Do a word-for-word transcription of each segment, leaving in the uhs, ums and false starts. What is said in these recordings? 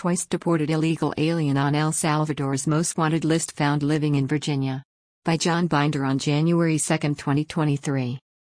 twice deported illegal alien on El Salvador's most wanted list found living in Virginia. By John Binder on January second, twenty twenty-three.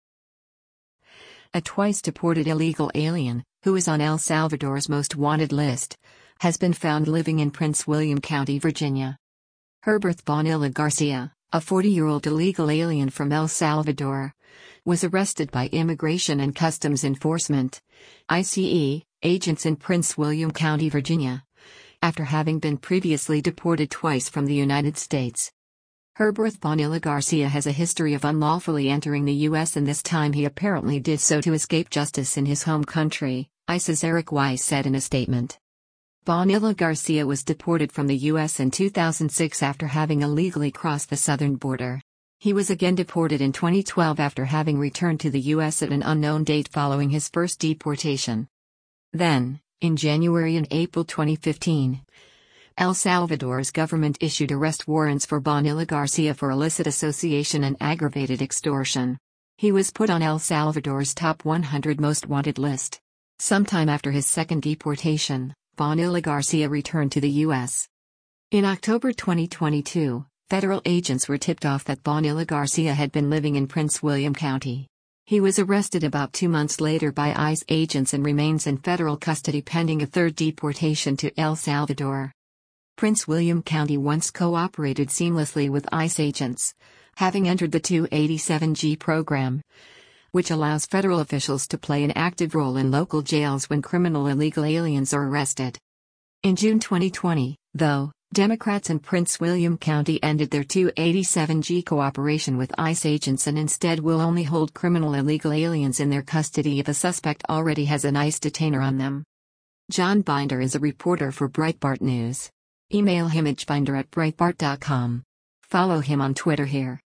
A twice deported illegal alien, who is on El Salvador's most wanted list, has been found living in Prince William County, Virginia. Herbert Bonilla Garcia, a forty-year-old illegal alien from El Salvador, was arrested by Immigration and Customs Enforcement (I C E) agents in Prince William County, Virginia, after having been previously deported twice from the United States. Herbert Bonilla Garcia has a history of unlawfully entering the U S, and this time he apparently did so to escape justice in his home country, I C E's Eric Weiss said in a statement. Bonilla Garcia was deported from the U S in two thousand six after having illegally crossed the southern border. He was again deported in twenty twelve after having returned to the U S at an unknown date following his first deportation. Then, in January and April twenty fifteen, El Salvador's government issued arrest warrants for Bonilla Garcia for illicit association and aggravated extortion. He was put on El Salvador's top one hundred most wanted list. Sometime after his second deportation, Bonilla Garcia returned to the U S. In October twenty twenty-two, federal agents were tipped off that Bonilla Garcia had been living in Prince William County. He was arrested about two months later by I C E agents and remains in federal custody pending a third deportation to El Salvador. Prince William County once cooperated seamlessly with I C E agents, having entered the two eighty-seven G program, which allows federal officials to play an active role in local jails when criminal illegal aliens are arrested. In June twenty twenty, though, Democrats in Prince William County ended their two eighty-seven G cooperation with I C E agents and instead will only hold criminal illegal aliens in their custody if a suspect already has an I C E detainer on them. John Binder is a reporter for Breitbart News. Email him at binder at breitbart dot com. Follow him on Twitter here.